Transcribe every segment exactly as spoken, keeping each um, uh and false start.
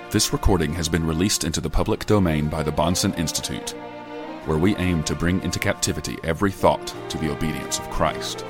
This recording has been released into the public domain by the Bahnsen Institute, where we aim to bring into captivity every thought to the obedience of Christ.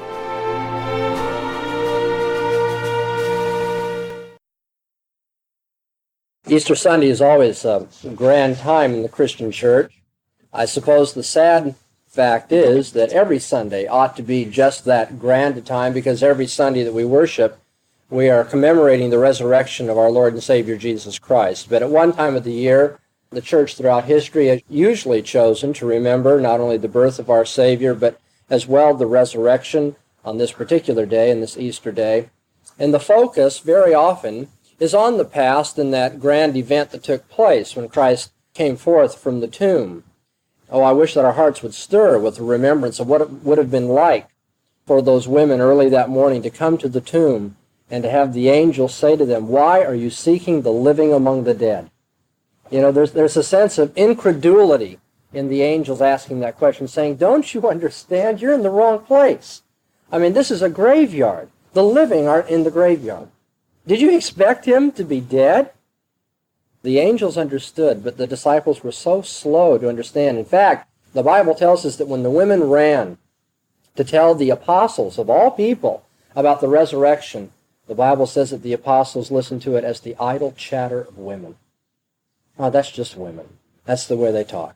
Easter Sunday is always a grand time in the Christian church. I suppose the sad fact is that every Sunday ought to be just that grand a time, because every Sunday that we worship, we are commemorating the resurrection of our Lord and Savior Jesus Christ. But at one time of the year, the church throughout history has usually chosen to remember not only the birth of our Savior, but as well the resurrection on this particular day, and this Easter day. And the focus very often is on the past and that grand event that took place when Christ came forth from the tomb. Oh, I wish that our hearts would stir with the remembrance of what it would have been like for those women early that morning to come to the tomb and to have the angel say to them, "Why are you seeking the living among the dead?" You know, there's, there's a sense of incredulity in the angels asking that question, saying, "Don't you understand? You're in the wrong place. I mean, this is a graveyard. The living aren't in the graveyard. Did you expect him to be dead?" The angels understood, but the disciples were so slow to understand. In fact, the Bible tells us that when the women ran to tell the apostles of all people about the resurrection, the Bible says that the apostles listened to it as the idle chatter of women. Oh, that's just women. That's the way they talk.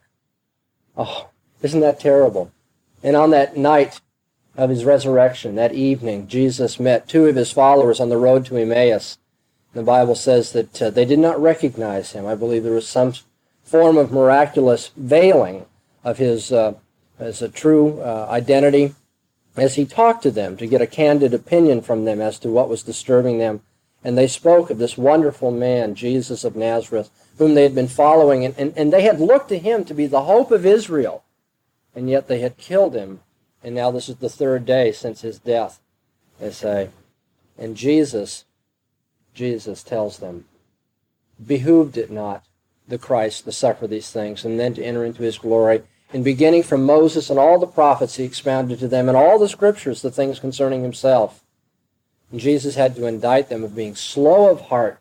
Oh, isn't that terrible? And on that night of his resurrection, that evening, Jesus met two of his followers on the road to Emmaus. The Bible says that uh, they did not recognize him. I believe there was some form of miraculous veiling of his uh, as a true uh, identity as he talked to them to get a candid opinion from them as to what was disturbing them. And they spoke of this wonderful man, Jesus of Nazareth, whom they had been following, and, and, and they had looked to him to be the hope of Israel, and yet they had killed him. And now this is the third day since his death, they say. And Jesus, Jesus tells them, behooved it not the Christ to suffer these things and then to enter into his glory? And beginning from Moses and all the prophets, he expounded to them in all the scriptures the things concerning himself. And Jesus had to indict them of being slow of heart.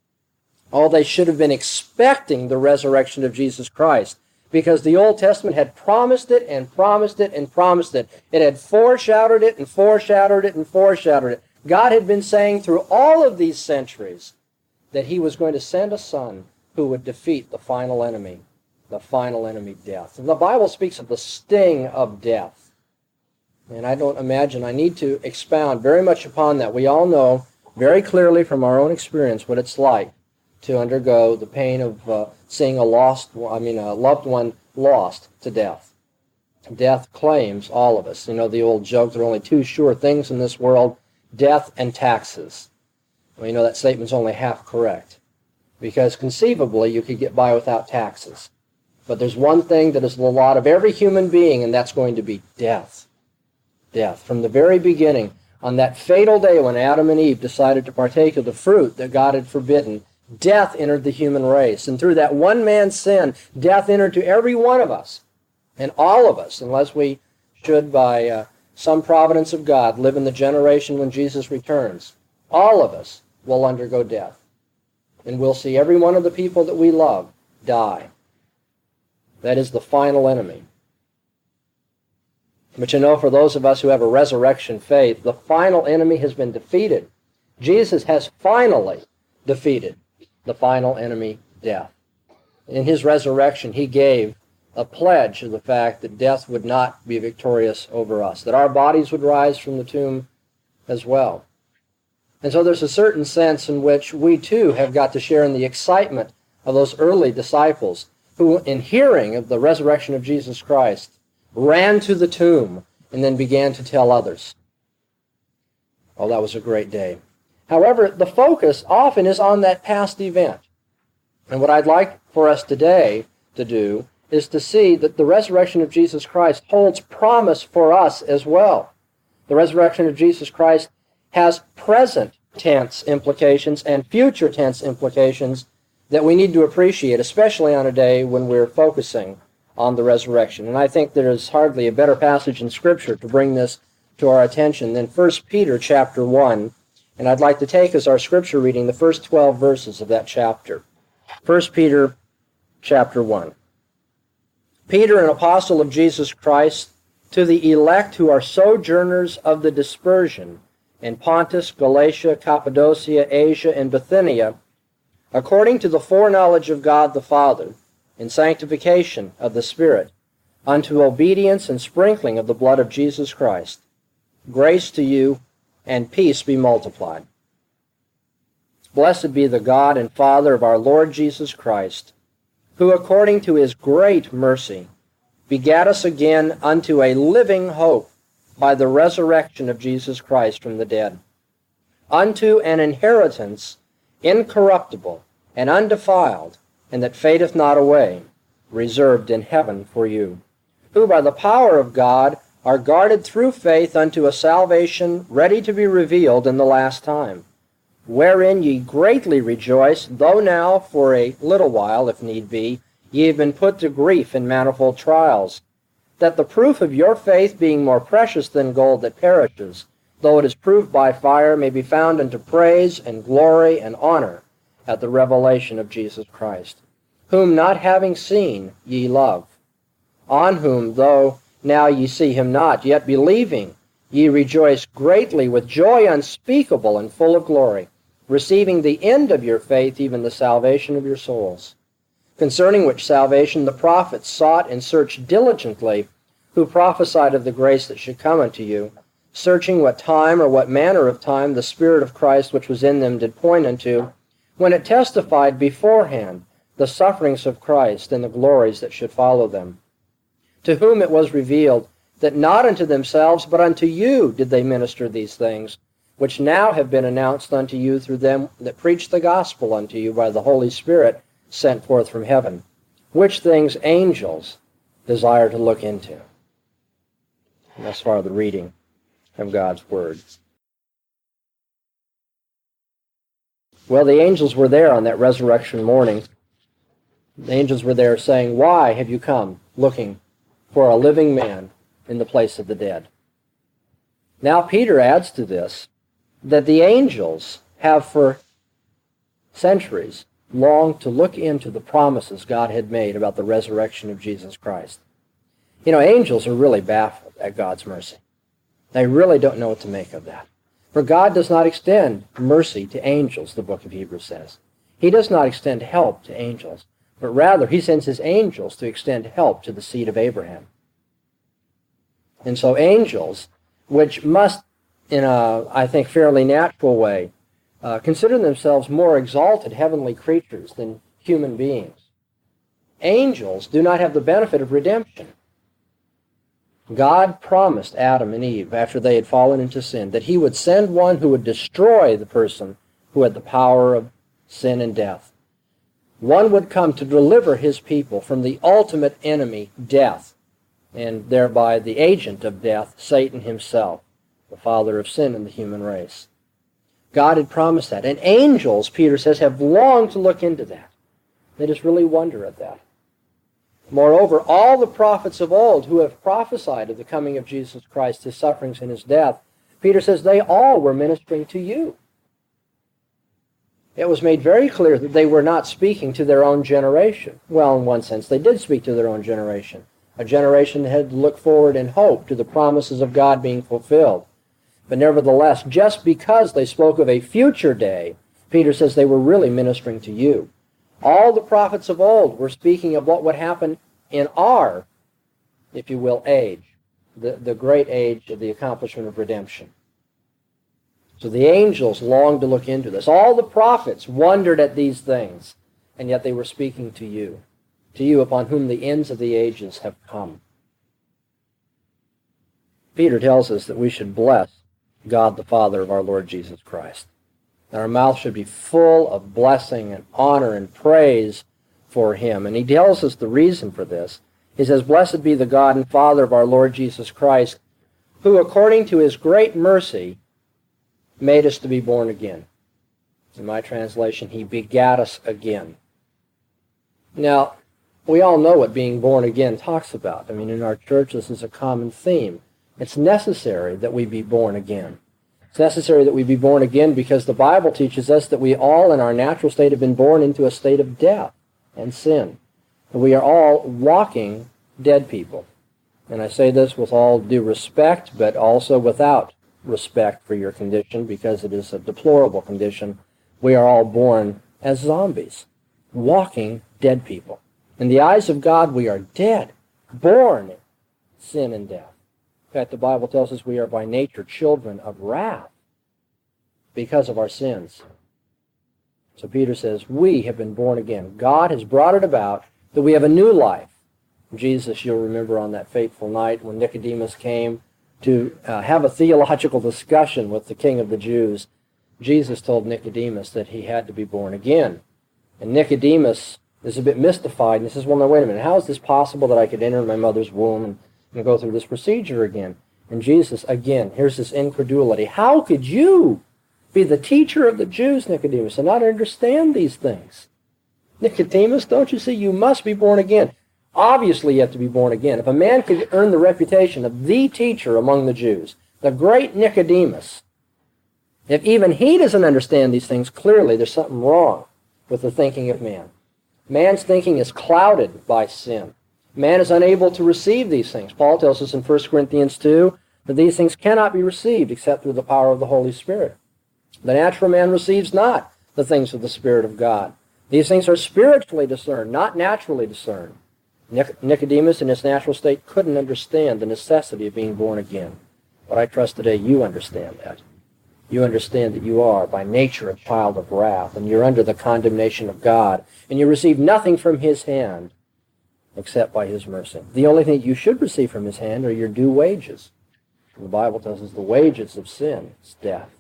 Oh, they should have been expecting the resurrection of Jesus Christ, because the Old Testament had promised it and promised it and promised it. It had foreshadowed it and foreshadowed it and foreshadowed it. God had been saying through all of these centuries that he was going to send a son who would defeat the final enemy, the final enemy, death. And the Bible speaks of the sting of death. And I don't imagine I need to expound very much upon that. We all know very clearly from our own experience what it's like to undergo the pain of uh, seeing a lost, I mean, a loved one lost to death. Death claims all of us. You know the old joke, there are only two sure things in this world, death and taxes. Well, you know that statement's only half correct, because conceivably you could get by without taxes. But there's one thing that is the lot of every human being, and that's going to be death. Death. From the very beginning, on that fatal day when Adam and Eve decided to partake of the fruit that God had forbidden, death entered the human race. And through that one man's sin, death entered to every one of us. And all of us, unless we should, by uh, some providence of God, live in the generation when Jesus returns, all of us will undergo death. And we'll see every one of the people that we love die. That is the final enemy. But you know, for those of us who have a resurrection faith, the final enemy has been defeated. Jesus has finally defeated the final enemy, death. In his resurrection, he gave a pledge of the fact that death would not be victorious over us, that our bodies would rise from the tomb as well. And so there's a certain sense in which we too have got to share in the excitement of those early disciples who, in hearing of the resurrection of Jesus Christ, ran to the tomb and then began to tell others. Oh, that was a great day. However, the focus often is on that past event. And what I'd like for us today to do is to see that the resurrection of Jesus Christ holds promise for us as well. The resurrection of Jesus Christ has present tense implications and future tense implications that we need to appreciate, especially on a day when we're focusing on the resurrection. And I think there is hardly a better passage in Scripture to bring this to our attention than First Peter chapter one. And I'd like to take as our Scripture reading the first twelve verses of that chapter. First Peter chapter one. Peter, an apostle of Jesus Christ, to the elect who are sojourners of the dispersion in Pontus, Galatia, Cappadocia, Asia, and Bithynia, according to the foreknowledge of God the Father, in sanctification of the Spirit, unto obedience and sprinkling of the blood of Jesus Christ. Grace to you and peace be multiplied. Blessed be the God and Father of our Lord Jesus Christ, who according to his great mercy begat us again unto a living hope by the resurrection of Jesus Christ from the dead, unto an inheritance incorruptible and undefiled, and that fadeth not away, reserved in heaven for you, who by the power of God are guarded through faith unto a salvation ready to be revealed in the last time, wherein ye greatly rejoice, though now for a little while, if need be, ye have been put to grief in manifold trials, that the proof of your faith, being more precious than gold that perishes, though it is proved by fire, may be found unto praise and glory and honor at the revelation of Jesus Christ, whom not having seen ye love, on whom, though now ye see him not, yet believing, ye rejoice greatly with joy unspeakable and full of glory, receiving the end of your faith, even the salvation of your souls. Concerning which salvation the prophets sought and searched diligently, who prophesied of the grace that should come unto you, searching what time or what manner of time the Spirit of Christ which was in them did point unto, when it testified beforehand the sufferings of Christ and the glories that should follow them. To whom it was revealed that not unto themselves, but unto you did they minister these things, which now have been announced unto you through them that preach the gospel unto you by the Holy Spirit sent forth from heaven, which things angels desire to look into. And thus far the reading from God's Word. Well, the angels were there on that resurrection morning. The angels were there saying, "Why have you come looking for a living man in the place of the dead?" Now Peter adds to this that the angels have for centuries longed to look into the promises God had made about the resurrection of Jesus Christ. You know, angels are really baffled at God's mercy. They really don't know what to make of that. For God does not extend mercy to angels, the book of Hebrews says. He does not extend help to angels, but rather he sends his angels to extend help to the seed of Abraham. And so angels, which must, in a, I think, fairly natural way, uh, consider themselves more exalted heavenly creatures than human beings, angels do not have the benefit of redemption. God promised Adam and Eve, after they had fallen into sin, that he would send one who would destroy the person who had the power of sin and death. One would come to deliver his people from the ultimate enemy, death, and thereby the agent of death, Satan himself, the father of sin in the human race. God had promised that. And angels, Peter says, have longed to look into that. They just really wonder at that. Moreover, all the prophets of old who have prophesied of the coming of Jesus Christ, his sufferings and his death, Peter says they all were ministering to you. It was made very clear that they were not speaking to their own generation. Well, in one sense, they did speak to their own generation, a generation that had to look forward in hope to the promises of God being fulfilled. But nevertheless, just because they spoke of a future day, Peter says they were really ministering to you. All the prophets of old were speaking of what would happen in our, if you will, age, the, the great age of the accomplishment of redemption. So the angels longed to look into this. All the prophets wondered at these things, and yet they were speaking to you, to you upon whom the ends of the ages have come. Peter tells us that we should bless God the Father of our Lord Jesus Christ. Our mouth should be full of blessing and honor and praise for him. And he tells us the reason for this. He says, "Blessed be the God and Father of our Lord Jesus Christ, who according to his great mercy made us to be born again." In my translation, he begat us again. Now, we all know what being born again talks about. I mean, in our church, this is a common theme. It's necessary that we be born again. It's necessary that we be born again because the Bible teaches us that we all in our natural state have been born into a state of death and sin. And we are all walking dead people. And I say this with all due respect, but also without respect for your condition because it is a deplorable condition. We are all born as zombies, walking dead people. In the eyes of God, we are dead, born in sin and death. In fact, the Bible tells us we are by nature children of wrath because of our sins. So Peter says, we have been born again. God has brought it about that we have a new life. Jesus, you'll remember on that fateful night when Nicodemus came to uh, have a theological discussion with the King of the Jews, Jesus told Nicodemus that he had to be born again. And Nicodemus is a bit mystified and he says, well, now wait a minute, how is this possible that I could enter my mother's womb and, and go through this procedure again? And Jesus, again, here's this incredulity. How could you be the teacher of the Jews, Nicodemus, and not understand these things? Nicodemus, don't you see, you must be born again. Obviously, you have to be born again. If a man could earn the reputation of the teacher among the Jews, the great Nicodemus, if even he doesn't understand these things, clearly there's something wrong with the thinking of man. Man's thinking is clouded by sin. Man is unable to receive these things. Paul tells us in First Corinthians two that these things cannot be received except through the power of the Holy Spirit. The natural man receives not the things of the Spirit of God. These things are spiritually discerned, not naturally discerned. Nicodemus in his natural state couldn't understand the necessity of being born again. But I trust today you understand that. You understand that you are by nature a child of wrath, and you're under the condemnation of God, and you receive nothing from his hand except by his mercy. The only thing you should receive from his hand are your due wages. And the Bible tells us the wages of sin is death.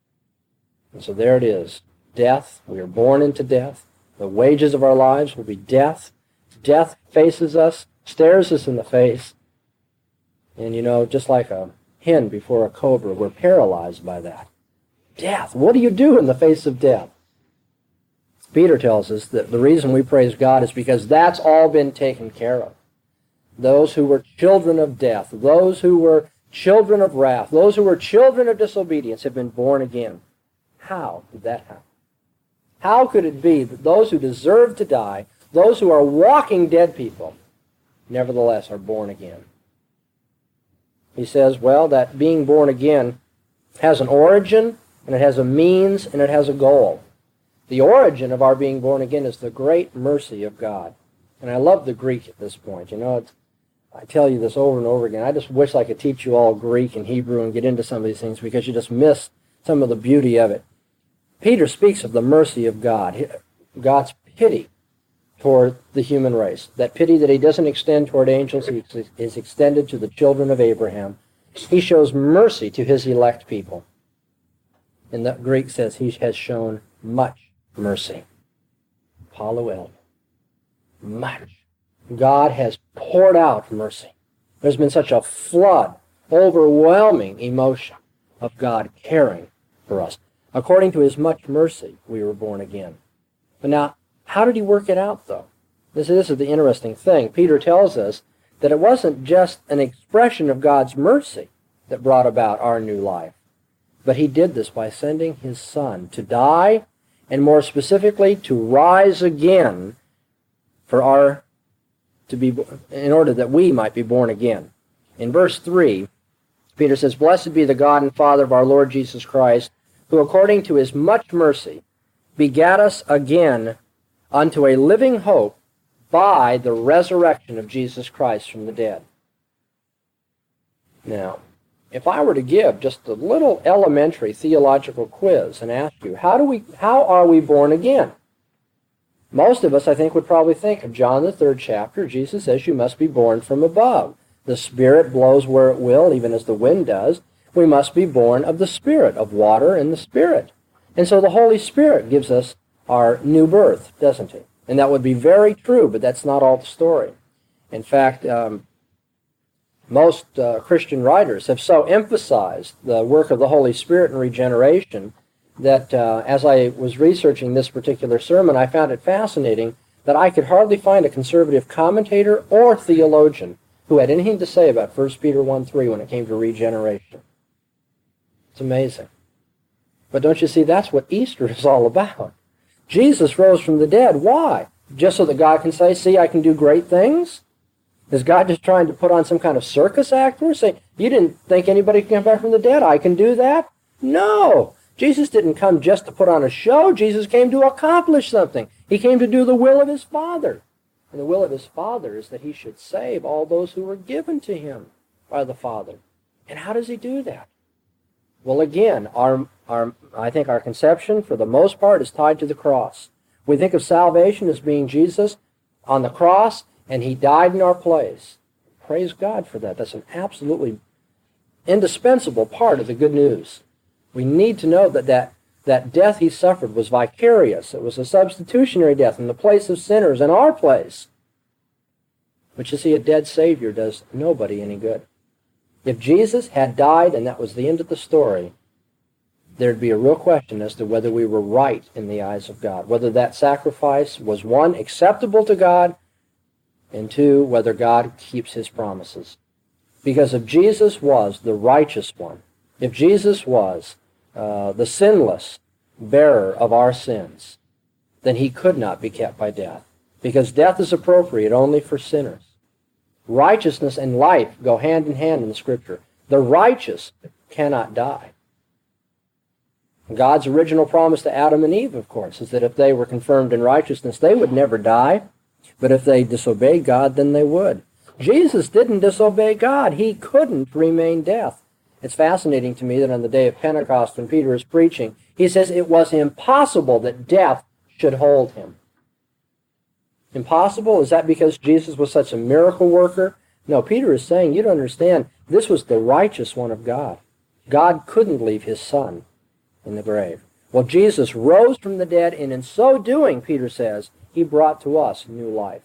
And so there it is. Death. We are born into death. The wages of our lives will be death. Death faces us, stares us in the face. And, you know, just like a hen before a cobra, we're paralyzed by that. Death. What do you do in the face of death? Peter tells us that the reason we praise God is because that's all been taken care of. Those who were children of death, those who were children of wrath, those who were children of disobedience have been born again. How did that happen? How could it be that those who deserve to die, those who are walking dead people, nevertheless are born again? He says, well, that being born again has an origin, and it has a means, and it has a goal. The origin of our being born again is the great mercy of God. And I love the Greek at this point. You know, it's, I tell you this over and over again. I just wish I could teach you all Greek and Hebrew and get into some of these things because you just miss some of the beauty of it. Peter speaks of the mercy of God, God's pity toward the human race. That pity that he doesn't extend toward angels, he is extended to the children of Abraham. He shows mercy to his elect people. And the Greek says he has shown much mercy. Paluel. Much. God has poured out mercy. There's been such a flood, overwhelming emotion of God caring for us. According to his much mercy, we were born again. But now, how did he work it out, though? This, this is the interesting thing. Peter tells us that it wasn't just an expression of God's mercy that brought about our new life, but he did this by sending his Son to die, and more specifically, to rise again for our, to be, in order that we might be born again. In verse three, Peter says, "Blessed be the God and Father of our Lord Jesus Christ, who according to his much mercy begat us again unto a living hope by the resurrection of Jesus Christ from the dead." Now, if I were to give just a little elementary theological quiz and ask you, how do we, how are we born again? Most of us, I think, would probably think of John the third chapter. Jesus says you must be born from above. The Spirit blows where it will, even as the wind does. We must be born of the Spirit, of water and the Spirit. And so the Holy Spirit gives us our new birth, doesn't he? And that would be very true, but that's not all the story. In fact, um, most uh, Christian writers have so emphasized the work of the Holy Spirit in regeneration that uh, as I was researching this particular sermon, I found it fascinating that I could hardly find a conservative commentator or theologian who had anything to say about First Peter one three when it came to regeneration. It's amazing. But don't you see, that's what Easter is all about. Jesus rose from the dead. Why? Just so that God can say, see, I can do great things? Is God just trying to put on some kind of circus act for us? Say, you didn't think anybody could come back from the dead? I can do that? No. Jesus didn't come just to put on a show. Jesus came to accomplish something. He came to do the will of his Father. And the will of his Father is that he should save all those who were given to him by the Father. And how does he do that? Well, again, our, our, I think our conception, for the most part, is tied to the cross. We think of salvation as being Jesus on the cross, and he died in our place. Praise God for that. That's an absolutely indispensable part of the good news. We need to know that that, that death he suffered was vicarious. It was a substitutionary death in the place of sinners, in our place. But you see, a dead Savior does nobody any good. If Jesus had died and that was the end of the story, there'd be a real question as to whether we were right in the eyes of God, whether that sacrifice was, one, acceptable to God, and two, whether God keeps his promises. Because if Jesus was the righteous one, if Jesus was uh, the sinless bearer of our sins, then he could not be kept by death, because death is appropriate only for sinners. Righteousness and life go hand in hand in the Scripture. The righteous cannot die. God's original promise to Adam and Eve, of course, is that if they were confirmed in righteousness, they would never die. But if they disobeyed God, then they would. Jesus didn't disobey God. He couldn't remain deaf. It's fascinating to me that on the day of Pentecost, when Peter is preaching, he says it was impossible that death should hold him. Impossible? Is that because Jesus was such a miracle worker? No, Peter is saying, you don't understand, this was the righteous one of God. God couldn't leave his son in the grave. Well, Jesus rose from the dead, and in so doing, Peter says, he brought to us new life.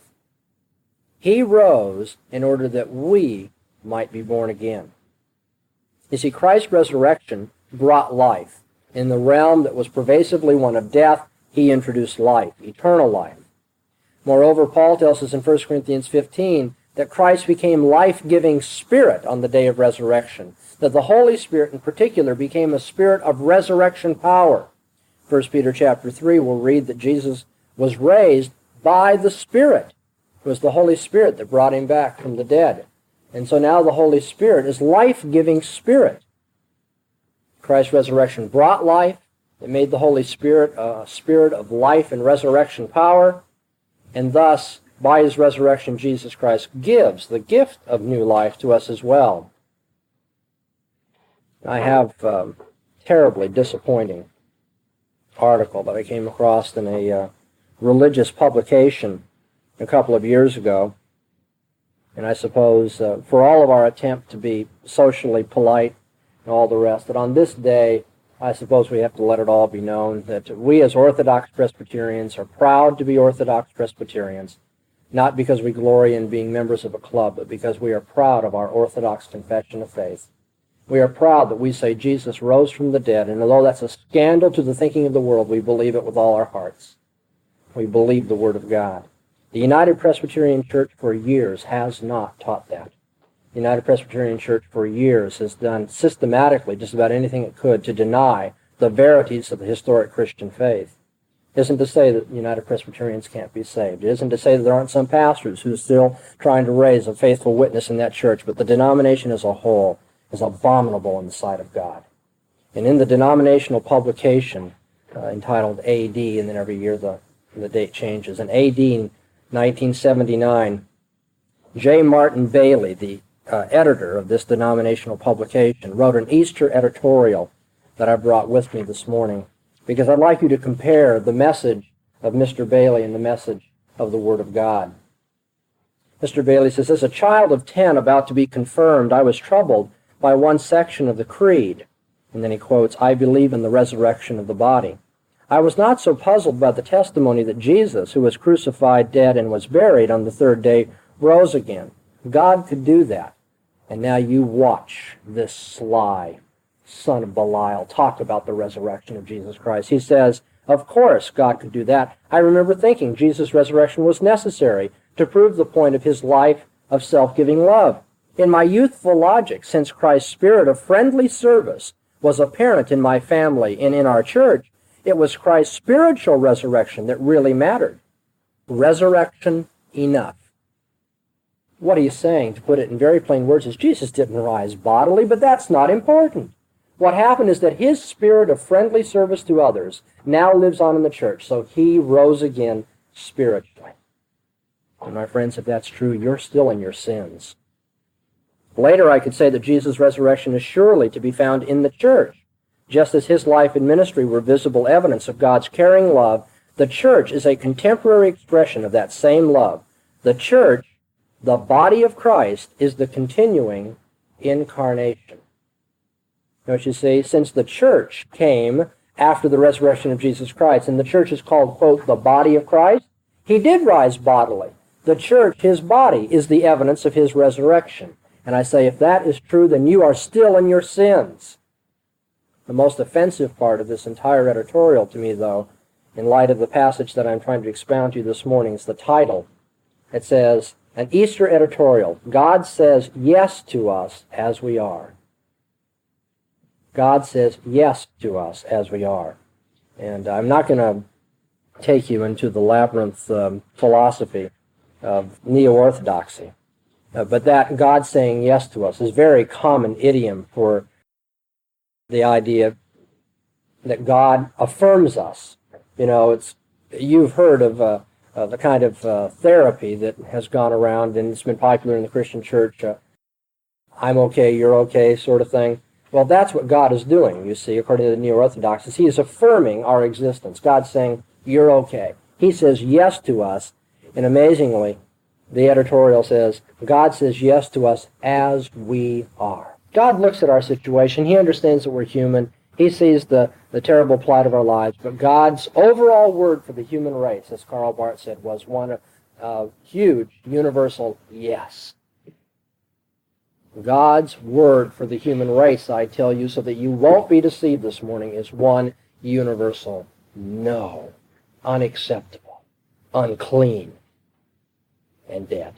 He rose in order that we might be born again. You see, Christ's resurrection brought life. In the realm that was pervasively one of death, he introduced life, eternal life. Moreover, Paul tells us in First Corinthians fifteen that Christ became life-giving spirit on the day of resurrection, that the Holy Spirit in particular became a spirit of resurrection power. First Peter chapter three will read that Jesus was raised by the Spirit. It was the Holy Spirit that brought him back from the dead. And so now the Holy Spirit is life-giving spirit. Christ's resurrection brought life. It made the Holy Spirit a spirit of life and resurrection power. And thus, by his resurrection, Jesus Christ gives the gift of new life to us as well. I have a terribly disappointing article that I came across in a uh, religious publication a couple of years ago. And I suppose uh, for all of our attempt to be socially polite and all the rest, that on this day, I suppose we have to let it all be known that we as Orthodox Presbyterians are proud to be Orthodox Presbyterians, not because we glory in being members of a club, but because we are proud of our Orthodox confession of faith. We are proud that we say Jesus rose from the dead, and although that's a scandal to the thinking of the world, we believe it with all our hearts. We believe the Word of God. The United Presbyterian Church for years has not taught that. The United Presbyterian Church for years has done systematically just about anything it could to deny the verities of the historic Christian faith. It isn't to say that United Presbyterians can't be saved. It isn't to say that there aren't some pastors who are still trying to raise a faithful witness in that church, but the denomination as a whole is abominable in the sight of God. And in the denominational publication uh, entitled A D, and then every year the, the date changes, in A D nineteen seventy-nine, J. Martin Bailey, the Uh, editor of this denominational publication, wrote an Easter editorial that I brought with me this morning, because I'd like you to compare the message of Mister Bailey and the message of the Word of God. Mister Bailey says, as a child of ten about to be confirmed, I was troubled by one section of the creed. And then he quotes, I believe in the resurrection of the body. I was not so puzzled by the testimony that Jesus, who was crucified, dead, and was buried on the third day, rose again. God could do that. And now you watch this sly son of Belial talk about the resurrection of Jesus Christ. He says, of course God could do that. I remember thinking Jesus' resurrection was necessary to prove the point of his life of self-giving love. In my youthful logic, since Christ's spirit of friendly service was apparent in my family and in our church, it was Christ's spiritual resurrection that really mattered. Resurrection enough. What he's saying, to put it in very plain words, is Jesus didn't rise bodily, but that's not important. What happened is that his spirit of friendly service to others now lives on in the church, so he rose again spiritually. And my friends, if that's true, you're still in your sins. Later, I could say that Jesus' resurrection is surely to be found in the church. Just as his life and ministry were visible evidence of God's caring love, the church is a contemporary expression of that same love. The church, the body of Christ, is the continuing incarnation. Don't you see? Since the church came after the resurrection of Jesus Christ, and the church is called, quote, the body of Christ, he did rise bodily. The church, his body, is the evidence of his resurrection. And I say, if that is true, then you are still in your sins. The most offensive part of this entire editorial to me, though, in light of the passage that I'm trying to expound to you this morning, is the title. It says, an Easter editorial. God says yes to us as we are. God says yes to us as we are. And I'm not going to take you into the labyrinth um, philosophy of neo-orthodoxy. Uh, but that God saying yes to us is a very common idiom for the idea that God affirms us. You know, it's you've heard of uh, uh, the kind of uh, therapy that has gone around, and it's been popular in the Christian church, uh, I'm okay, you're okay sort of thing. Well, that's what God is doing, you see, according to the neo-orthodoxes. He is affirming our existence. God's saying, you're okay. He says yes to us, and amazingly, the editorial says, God says yes to us as we are. God looks at our situation. He understands that we're human. He sees the, the terrible plight of our lives. But God's overall word for the human race, as Karl Barth said, was one of uh, huge, universal yes. God's word for the human race, I tell you, so that you won't be deceived this morning, is one universal no. Unacceptable, unclean, and dead.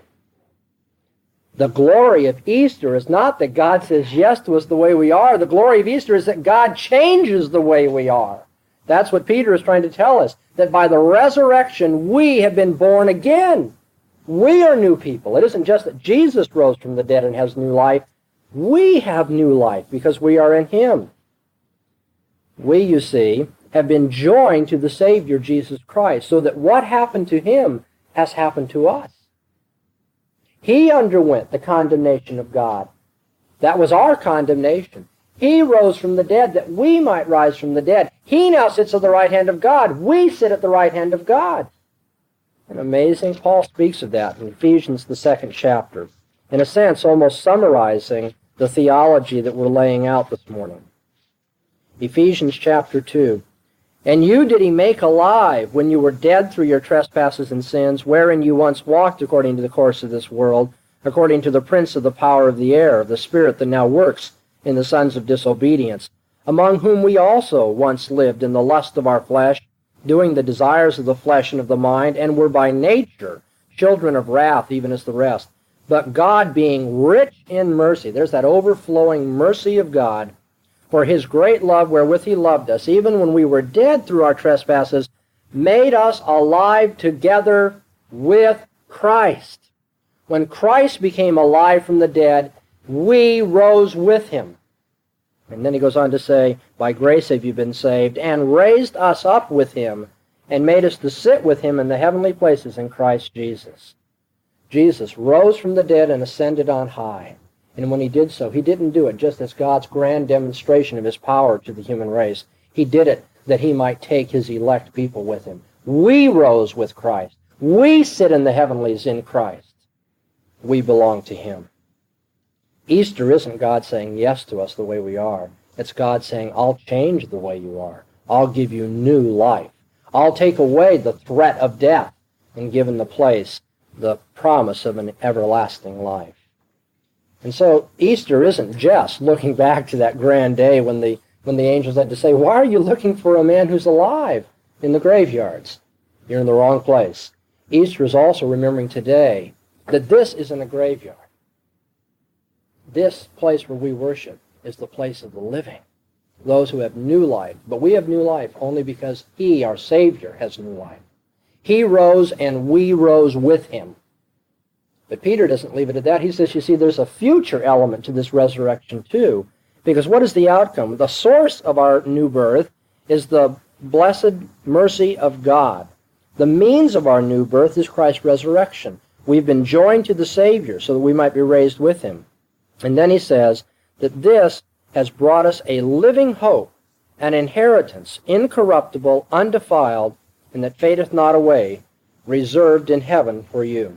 The glory of Easter is not that God says yes to us the way we are. The glory of Easter is that God changes the way we are. That's what Peter is trying to tell us, that by the resurrection we have been born again. We are new people. It isn't just that Jesus rose from the dead and has new life. We have new life because we are in him. We, you see, have been joined to the Savior, Jesus Christ, so that what happened to him has happened to us. He underwent the condemnation of God. That was our condemnation. He rose from the dead that we might rise from the dead. He now sits at the right hand of God. We sit at the right hand of God. And amazing, Paul speaks of that in Ephesians, the second chapter, in a sense almost summarizing the theology that we're laying out this morning. Ephesians chapter two. And you did he make alive when you were dead through your trespasses and sins, wherein you once walked according to the course of this world, according to the prince of the power of the air, the spirit that now works in the sons of disobedience, among whom we also once lived in the lust of our flesh, doing the desires of the flesh and of the mind, and were by nature children of wrath, even as the rest. But God, being rich in mercy, there's that overflowing mercy of God, for his great love wherewith he loved us, even when we were dead through our trespasses, made us alive together with Christ. When Christ became alive from the dead, we rose with him. And then he goes on to say, by grace have you been saved, and raised us up with him, and made us to sit with him in the heavenly places in Christ Jesus. Jesus rose from the dead and ascended on high. And when he did so, he didn't do it just as God's grand demonstration of his power to the human race. He did it that he might take his elect people with him. We rose with Christ. We sit in the heavenlies in Christ. We belong to him. Easter isn't God saying yes to us the way we are. It's God saying, I'll change the way you are. I'll give you new life. I'll take away the threat of death and give in the place the promise of an everlasting life. And so Easter isn't just looking back to that grand day when the when the angels had to say, why are you looking for a man who's alive in the graveyards? You're in the wrong place. Easter is also remembering today that this isn't a graveyard. This place where we worship is the place of the living. those who have new life. But we have new life only because he, our Savior, has new life. He rose and we rose with him. But Peter doesn't leave it at that. He says, you see, there's a future element to this resurrection too. Because what is the outcome? The source of our new birth is the blessed mercy of God. The means of our new birth is Christ's resurrection. We've been joined to the Savior so that we might be raised with him. And then he says that this has brought us a living hope, an inheritance, incorruptible, undefiled, and that fadeth not away, reserved in heaven for you.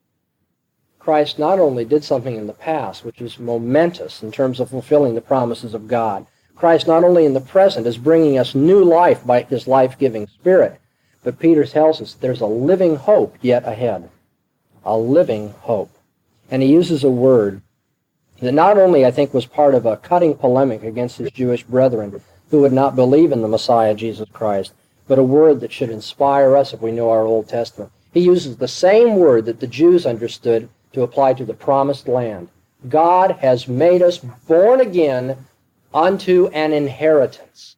Christ not only did something in the past, which is momentous in terms of fulfilling the promises of God. Christ not only in the present is bringing us new life by his life-giving Spirit, but Peter tells us there's a living hope yet ahead. A living hope. And he uses a word that not only, I think, was part of a cutting polemic against his Jewish brethren who would not believe in the Messiah, Jesus Christ, but a word that should inspire us if we know our Old Testament. He uses the same word that the Jews understood to apply to the promised land. God has made us born again unto an inheritance.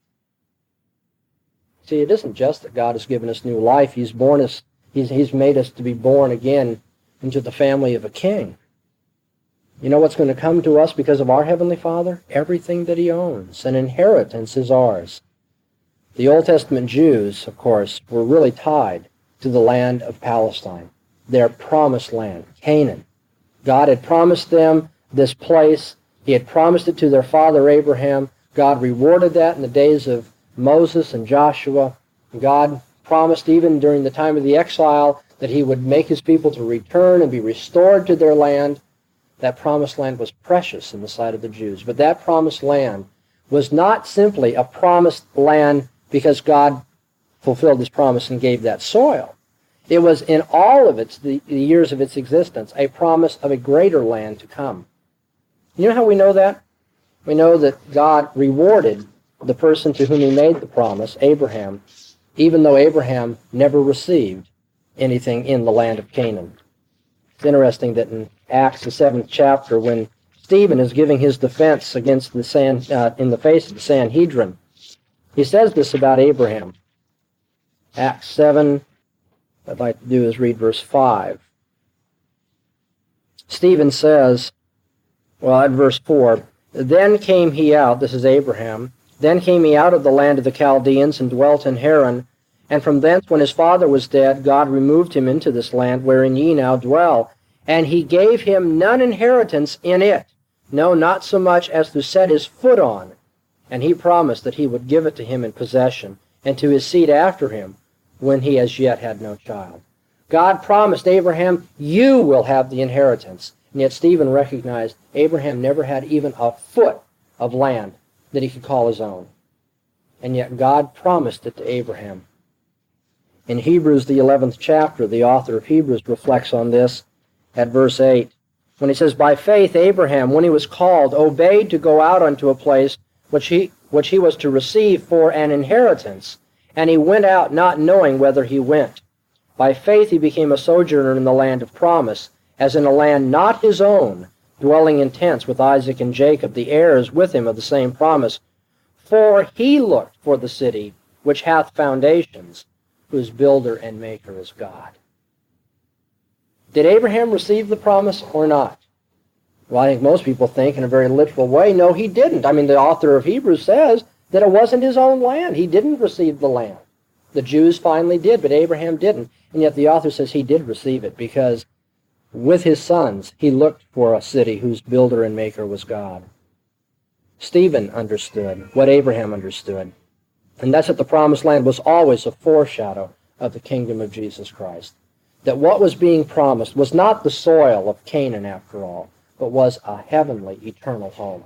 See, it isn't just that God has given us new life. He's born us, he's, he's made us to be born again into the family of a king. You know what's going to come to us because of our Heavenly Father? Everything that he owns. An inheritance is ours. The Old Testament Jews, of course, were really tied to the land of Palestine, their promised land, Canaan. God had promised them this place. He had promised it to their father Abraham. God rewarded that in the days of Moses and Joshua. God promised even during the time of the exile that he would make his people to return and be restored to their land. That promised land was precious in the sight of the Jews. But that promised land was not simply a promised land because God fulfilled his promise and gave that soil. It was in all of its the, the years of its existence a promise of a greater land to come. You know how we know that? We know that God rewarded the person to whom he made the promise, Abraham, even though Abraham never received anything in the land of Canaan. It's interesting that in Acts, the seventh chapter, when Stephen is giving his defense against the San, uh, in the face of the Sanhedrin, he says this about Abraham. Acts seven, what I'd like to do is read verse five. Stephen says, well, at verse four, then came he out, this is Abraham, then came he out of the land of the Chaldeans and dwelt in Haran, and from thence when his father was dead, God removed him into this land wherein ye now dwell, and he gave him none inheritance in it, no, not so much as to set his foot on. And he promised that he would give it to him in possession, and to his seed after him, when he as yet had no child. God promised Abraham, you will have the inheritance. And yet Stephen recognized Abraham never had even a foot of land that he could call his own. And yet God promised it to Abraham. In Hebrews, the eleventh chapter, the author of Hebrews reflects on this at verse eight, when he says, by faith Abraham, when he was called, obeyed to go out unto a place which he, which he was to receive for an inheritance, and he went out not knowing whither he went. By faith he became a sojourner in the land of promise, as in a land not his own, dwelling in tents with Isaac and Jacob, the heirs with him of the same promise. For he looked for the city which hath foundations, whose builder and maker is God. Did Abraham receive the promise or not? Well, I think most people think in a very literal way, no, he didn't. I mean, the author of Hebrews says that it wasn't his own land. He didn't receive the land. The Jews finally did, but Abraham didn't. And yet the author says he did receive it because with his sons, he looked for a city whose builder and maker was God. Stephen understood what Abraham understood. And that's that the promised land was always a foreshadow of the kingdom of Jesus Christ. That what was being promised was not the soil of Canaan after all, but was a heavenly, eternal home.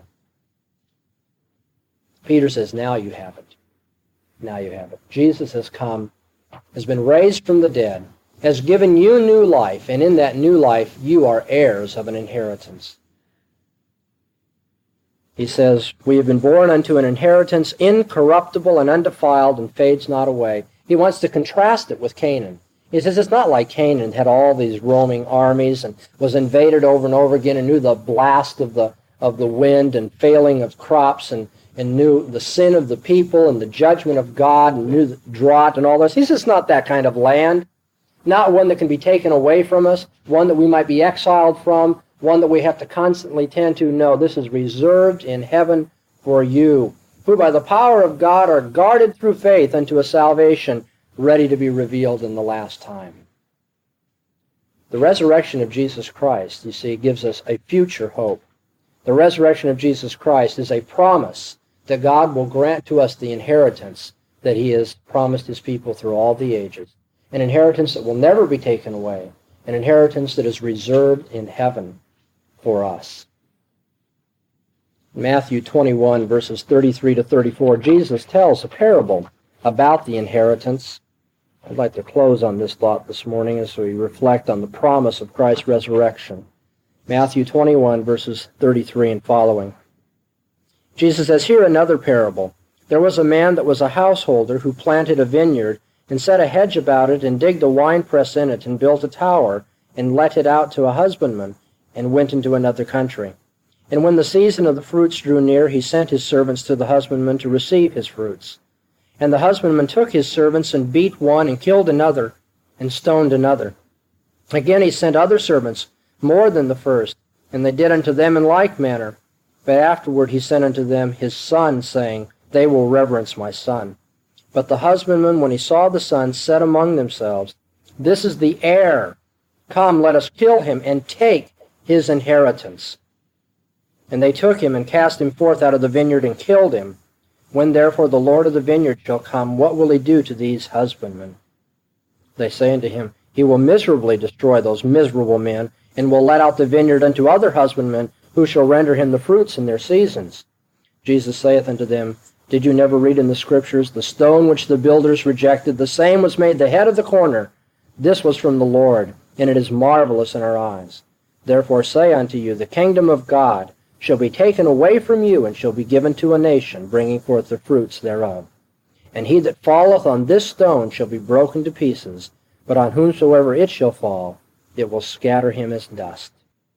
Peter says, now you have it. Now you have it. Jesus has come, has been raised from the dead, has given you new life, and in that new life you are heirs of an inheritance. He says, we have been born unto an inheritance incorruptible and undefiled and fades not away. He wants to contrast it with Canaan. He says it's not like Canaan had all these roaming armies and was invaded over and over again and knew the blast of the of the wind and failing of crops and and knew the sin of the people and the judgment of God and knew the drought and all this. He says it's not that kind of land, not one that can be taken away from us, one that we might be exiled from, one that we have to constantly tend to. No, this is reserved in heaven for you, who by the power of God are guarded through faith unto a salvation ready to be revealed in the last time. The resurrection of Jesus Christ, you see, gives us a future hope. The resurrection of Jesus Christ is a promise that God will grant to us the inheritance that he has promised his people through all the ages, an inheritance that will never be taken away, an inheritance that is reserved in heaven for us. Matthew twenty-one, verses thirty-three to thirty-four, Jesus tells a parable about the inheritance. I'd like to close on this thought this morning as we reflect on the promise of Christ's resurrection. Matthew twenty-one, verses thirty-three and following. Jesus says, "Here another parable. There was a man that was a householder who planted a vineyard and set a hedge about it and digged a winepress in it and built a tower and let it out to a husbandman and went into another country. And when the season of the fruits drew near, he sent his servants to the husbandman to receive his fruits. And the husbandman took his servants and beat one and killed another and stoned another. Again he sent other servants, more than the first, and they did unto them in like manner. But afterward he sent unto them his son, saying, They will reverence my son. But the husbandmen, when he saw the son, said among themselves, This is the heir. Come, let us kill him and take his inheritance. And they took him and cast him forth out of the vineyard and killed him. When therefore the Lord of the vineyard shall come, what will he do to these husbandmen? They say unto him, He will miserably destroy those miserable men, and will let out the vineyard unto other husbandmen, who shall render him the fruits in their seasons. Jesus saith unto them, Did you never read in the Scriptures, The stone which the builders rejected, the same was made the head of the corner. This was from the Lord, and it is marvelous in our eyes. Therefore say unto you, The kingdom of God shall be taken away from you, and shall be given to a nation, bringing forth the fruits thereof. And he that falleth on this stone shall be broken to pieces, but on whomsoever it shall fall, it will scatter him as dust."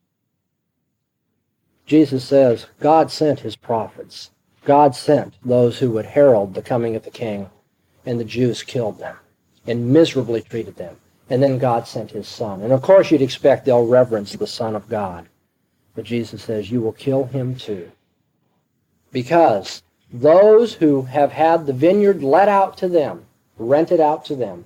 Jesus says, God sent his prophets. God sent those who would herald the coming of the king, and the Jews killed them and miserably treated them. And then God sent his son. And of course you'd expect they'll reverence the Son of God. But Jesus says, you will kill him too. Because those who have had the vineyard let out to them, rented out to them,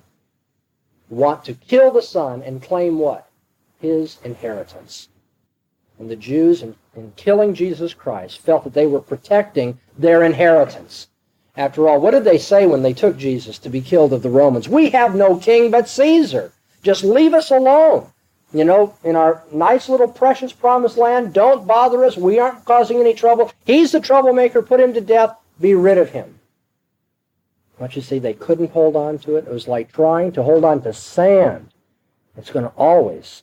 want to kill the Son and claim what? His inheritance. And the Jews, in, in killing Jesus Christ, felt that they were protecting their inheritance. After all, what did they say when they took Jesus to be killed of the Romans? We have no king but Caesar. Just leave us alone. You know, in our nice little precious promised land, don't bother us. We aren't causing any trouble. He's the troublemaker. Put him to death. Be rid of him. But you see, they couldn't hold on to it. It was like trying to hold on to sand. It's going to always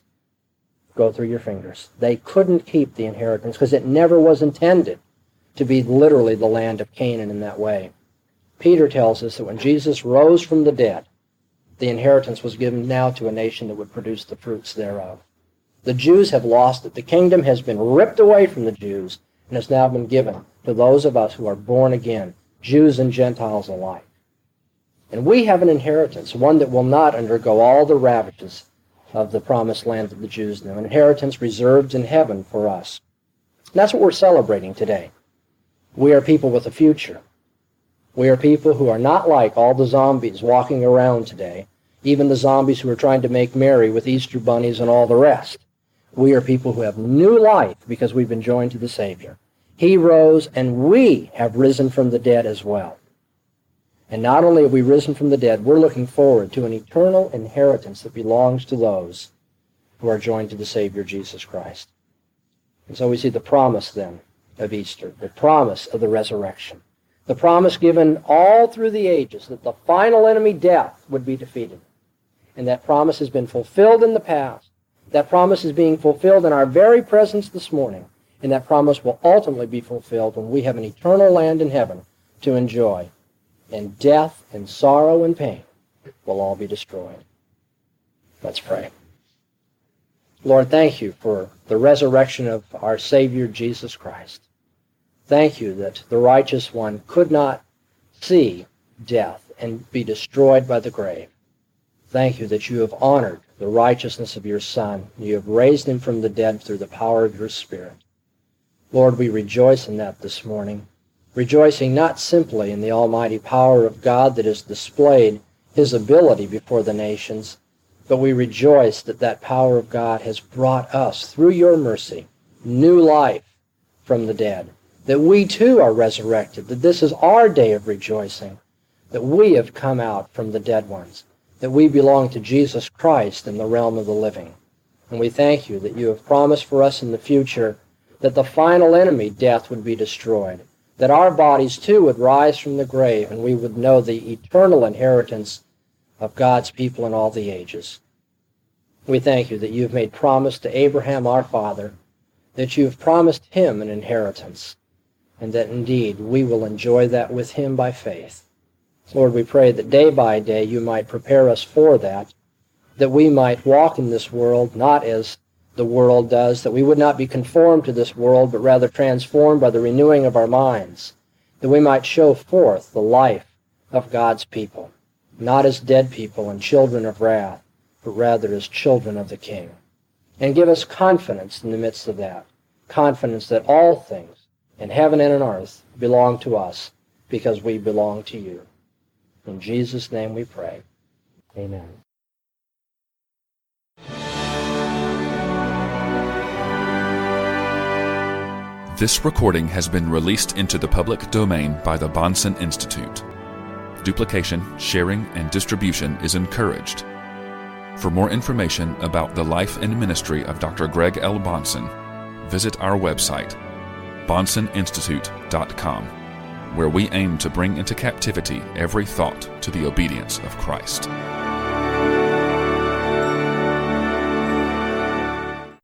go through your fingers. They couldn't keep the inheritance because it never was intended to be literally the land of Canaan in that way. Peter tells us that when Jesus rose from the dead, the inheritance was given now to a nation that would produce the fruits thereof. The Jews have lost it. The kingdom has been ripped away from the Jews and has now been given to those of us who are born again, Jews and Gentiles alike. And we have an inheritance, one that will not undergo all the ravages of the promised land that the Jews knew, an inheritance reserved in heaven for us. And that's what we're celebrating today. We are people with a future. We are people who are not like all the zombies walking around today, even the zombies who are trying to make merry with Easter bunnies and all the rest. We are people who have new life because we've been joined to the Savior. He rose, and we have risen from the dead as well. And not only have we risen from the dead, we're looking forward to an eternal inheritance that belongs to those who are joined to the Savior, Jesus Christ. And so we see the promise then of Easter, the promise of the resurrection, the promise given all through the ages that the final enemy, death, would be defeated. And that promise has been fulfilled in the past. That promise is being fulfilled in our very presence this morning. And that promise will ultimately be fulfilled when we have an eternal land in heaven to enjoy. And death and sorrow and pain will all be destroyed. Let's pray. Lord, thank you for the resurrection of our Savior, Jesus Christ. Thank you that the righteous one could not see death and be destroyed by the grave. Thank you that you have honored the righteousness of your Son. You have raised him from the dead through the power of your Spirit. Lord, we rejoice in that this morning, rejoicing not simply in the almighty power of God that has displayed his ability before the nations, but we rejoice that that power of God has brought us, through your mercy, new life from the dead, that we too are resurrected, that this is our day of rejoicing, that we have come out from the dead ones, that we belong to Jesus Christ in the realm of the living. And we thank you that you have promised for us in the future that the final enemy, death, would be destroyed, that our bodies too would rise from the grave, and we would know the eternal inheritance of God's people in all the ages. We thank you that you have made promise to Abraham our father, that you have promised him an inheritance, and that indeed we will enjoy that with him by faith. Lord, we pray that day by day you might prepare us for that, that we might walk in this world not as the world does, that we would not be conformed to this world, but rather transformed by the renewing of our minds, that we might show forth the life of God's people, not as dead people and children of wrath, but rather as children of the King. And give us confidence in the midst of that, confidence that all things in heaven and on earth belong to us because we belong to you. In Jesus' name we pray. Amen. This recording has been released into the public domain by the Bahnsen Institute. Duplication, sharing, and distribution is encouraged. For more information about the life and ministry of Doctor Greg L. Bahnsen, visit our website, bahnsen institute dot com, where we aim to bring into captivity every thought to the obedience of Christ.